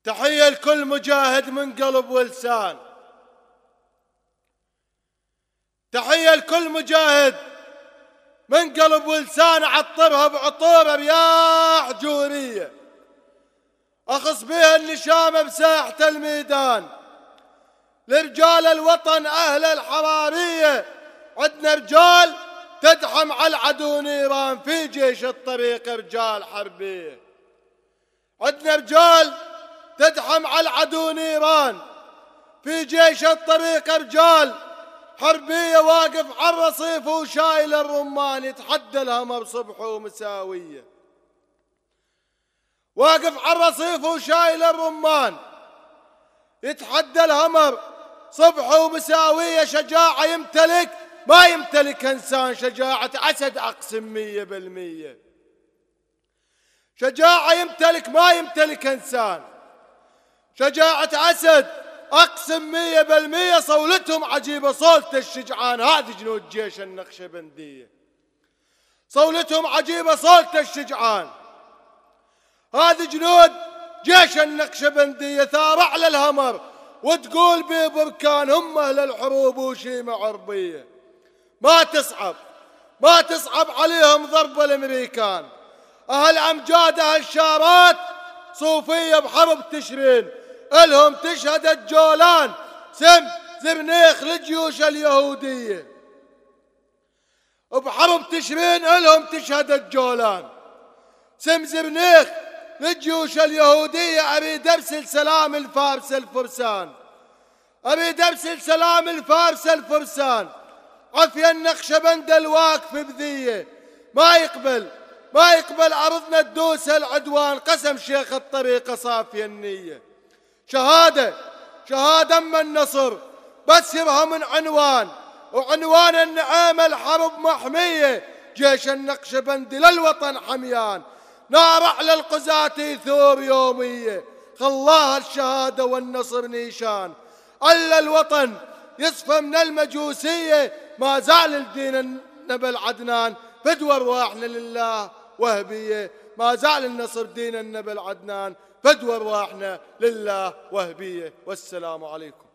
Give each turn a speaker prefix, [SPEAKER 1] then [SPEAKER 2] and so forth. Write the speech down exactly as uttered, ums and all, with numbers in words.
[SPEAKER 1] تحية لكل مجاهد من قلب ولسان. تحية لكل مجاهد من قلب ولسان، عطرها بعطوره رياح جورية، أخص بها النشامة بساحة الميدان. لرجال الوطن أهل الحرارية، عدنا رجال تدحم على العدو نيران، في جيش الطريق رجال حربية. عدنا رجال تدحم على العدو نيران، في جيش الطريق رجال حربية. واقف على الرصيف وشايل الرمان، يتحدى الهمر صبح ومساوية. واقف على الرصيف وشايل الرمان، يتحدى الهمر صبح ومساوية. شجاعة يمتلك ما يمتلك إنسان، شجاعة أسد أقسم مية بالمية. شجاعة يمتلك ما يمتلك إنسان، شجاعة أسد أقسم مية بالمية. صولتهم عجيبة صولة الشجعان، هذه جنود جيش النقشبندية. صولتهم عجيبة صولة الشجعان، هذه جنود جيش النقشبندية. ثار على الهمر وتقول ببركان، هم أهل الحروب وشيمة عربية. ما تصعب ما تصعب عليهم ضرب الأمريكان. أهل أمجاد أهل شارات صوفية بحرب تشرين، إلهم تشهد الجولان سم زرنيخ للجيوش اليهودية. بحرب تشرين إلهم تشهد الجولان سم زرنيخ للجيوش اليهودية. أريد أرسل سلام الفارس الفرسان، أريد أرسل سلام الفارس الفرسان. عفيا النقشبند الواقف بذية، ما يقبل ما يقبل أرضنا تدوس العدوان. قسم شيخ الطريقة صافي النية، شهادة شهادة أما النصر بس يبها من عنوان، وعنوان النعامة الحرب محمية. جيش النقشبند للوطن حميان، نار على القزاة يثور يومية. خلاها الشهادة والنصر نيشان، ألا الوطن يصفى من المجوسية. ما زال الدين النبي العدنان فدوى أرواحنا لله وهبية. ما زال النصر دين النبي العدنان فدوى أرواحنا لله وهبية. والسلام عليكم.